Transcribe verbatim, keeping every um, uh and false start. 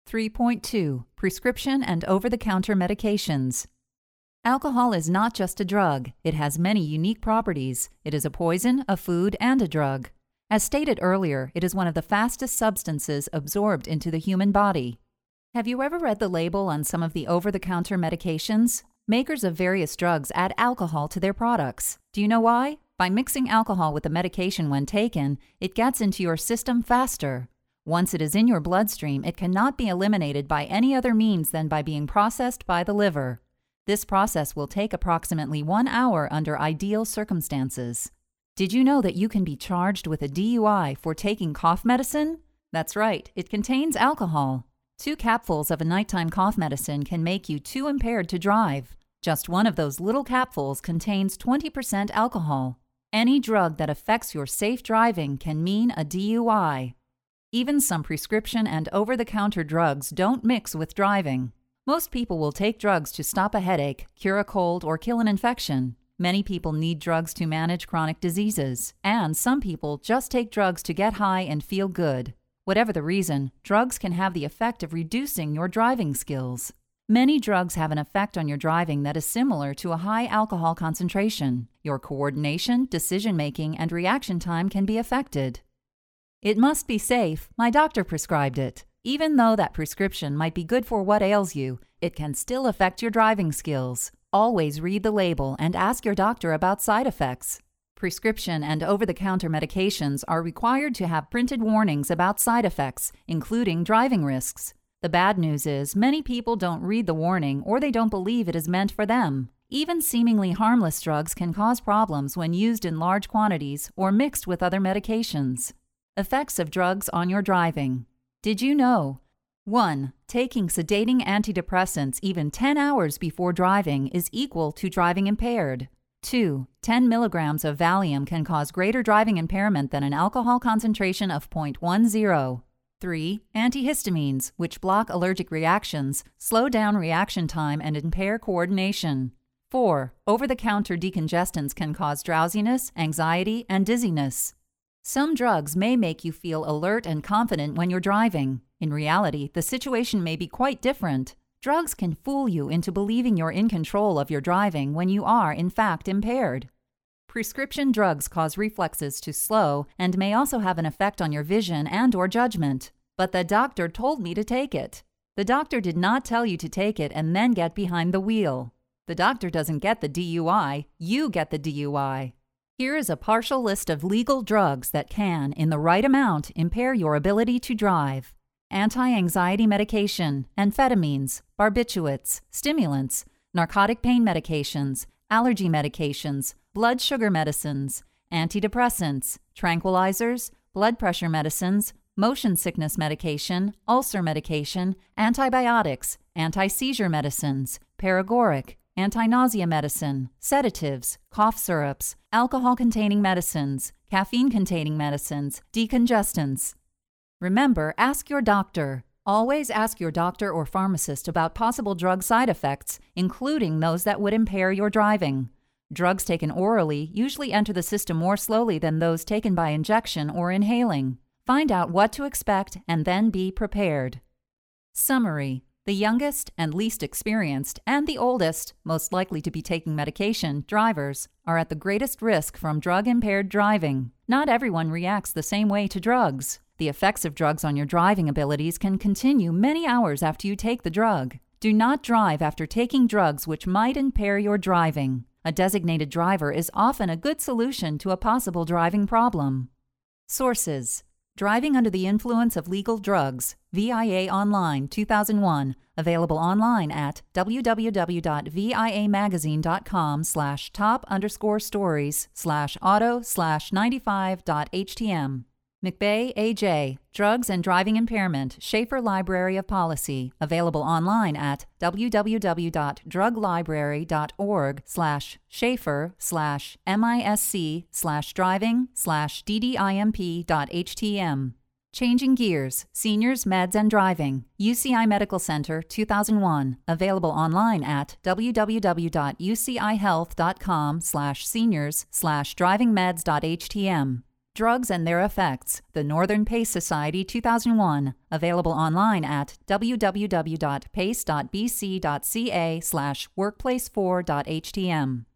three point two. Prescription and over-the-counter medications. Alcohol is not just a drug. It has many unique properties. It is a poison, a food, and a drug. As stated earlier, it is one of the fastest substances absorbed into the human body. Have you ever read the label on some of the over-the-counter medications? Makers of various drugs add alcohol to their products. Do you know why? By mixing alcohol with the medication when taken, it gets into your system faster. Once it is in your bloodstream, it cannot be eliminated by any other means than by being processed by the liver. This process will take approximately one hour under ideal circumstances. Did you know that you can be charged with a D U I for taking cough medicine? That's right, it contains alcohol. Two capfuls of a nighttime cough medicine can make you too impaired to drive. Just one of those little capfuls contains twenty percent alcohol. Any drug that affects your safe driving can mean a D U I. Even some prescription and over-the-counter drugs don't mix with driving. Most people will take drugs to stop a headache, cure a cold, or kill an infection. Many people need drugs to manage chronic diseases, and some people just take drugs to get high and feel good. Whatever the reason, drugs can have the effect of reducing your driving skills. Many drugs have an effect on your driving that is similar to a high alcohol concentration. Your coordination, decision-making, and reaction time can be affected. It must be safe. My doctor prescribed it. Even though that prescription might be good for what ails you, it can still affect your driving skills. Always read the label and ask your doctor about side effects. Prescription and over-the-counter medications are required to have printed warnings about side effects, including driving risks. The bad news is many people don't read the warning or they don't believe it is meant for them. Even seemingly harmless drugs can cause problems when used in large quantities or mixed with other medications. Effects of drugs on your driving. Did you know? one. Taking sedating antidepressants even ten hours before driving is equal to driving impaired. two. ten milligrams of Valium can cause greater driving impairment than an alcohol concentration of zero point one zero. three. Antihistamines, which block allergic reactions, slow down reaction time and impair coordination. four. Over-the-counter decongestants can cause drowsiness, anxiety, and dizziness. Some drugs may make you feel alert and confident when you're driving. In reality, the situation may be quite different. Drugs can fool you into believing you're in control of your driving when you are, in fact, impaired. Prescription drugs cause reflexes to slow and may also have an effect on your vision and/or judgment. But the doctor told me to take it. The doctor did not tell you to take it and then get behind the wheel. The doctor doesn't get the D U I, you get the D U I. Here is a partial list of legal drugs that can, in the right amount, impair your ability to drive. Anti-anxiety medication, amphetamines, barbiturates, stimulants, narcotic pain medications, allergy medications, blood sugar medicines, antidepressants, tranquilizers, blood pressure medicines, motion sickness medication, ulcer medication, antibiotics, anti-seizure medicines, paregoric, anti-nausea medicine, sedatives, cough syrups, alcohol-containing medicines, caffeine-containing medicines, decongestants. Remember, ask your doctor. Always ask your doctor or pharmacist about possible drug side effects, including those that would impair your driving. Drugs taken orally usually enter the system more slowly than those taken by injection or inhaling. Find out what to expect and then be prepared. Summary. The youngest and least experienced and the oldest, most likely to be taking medication, drivers, are at the greatest risk from drug-impaired driving. Not everyone reacts the same way to drugs. The effects of drugs on your driving abilities can continue many hours after you take the drug. Do not drive after taking drugs which might impair your driving. A designated driver is often a good solution to a possible driving problem. Sources: Driving Under the Influence of Legal Drugs, V I A Online, two thousand one, available online at www.viamagazine.com slash top underscore stories slash auto slash 95.htm. McBay, A J, Drugs and Driving Impairment, Schaeffer Library of Policy, available online at www.druglibrary.org slash Schaeffer slash MISC slash driving slash DDIMP.htm. Changing Gears, Seniors, Meds, and Driving, U C I Medical Center, two thousand one, available online at www.ucihealth.com slash seniors slash drivingmeds.htm. Drugs and Their Effects, the Northern Pace Society two thousand one, available online at w w w dot pace dot b c dot c a slash workplace four dot h t m.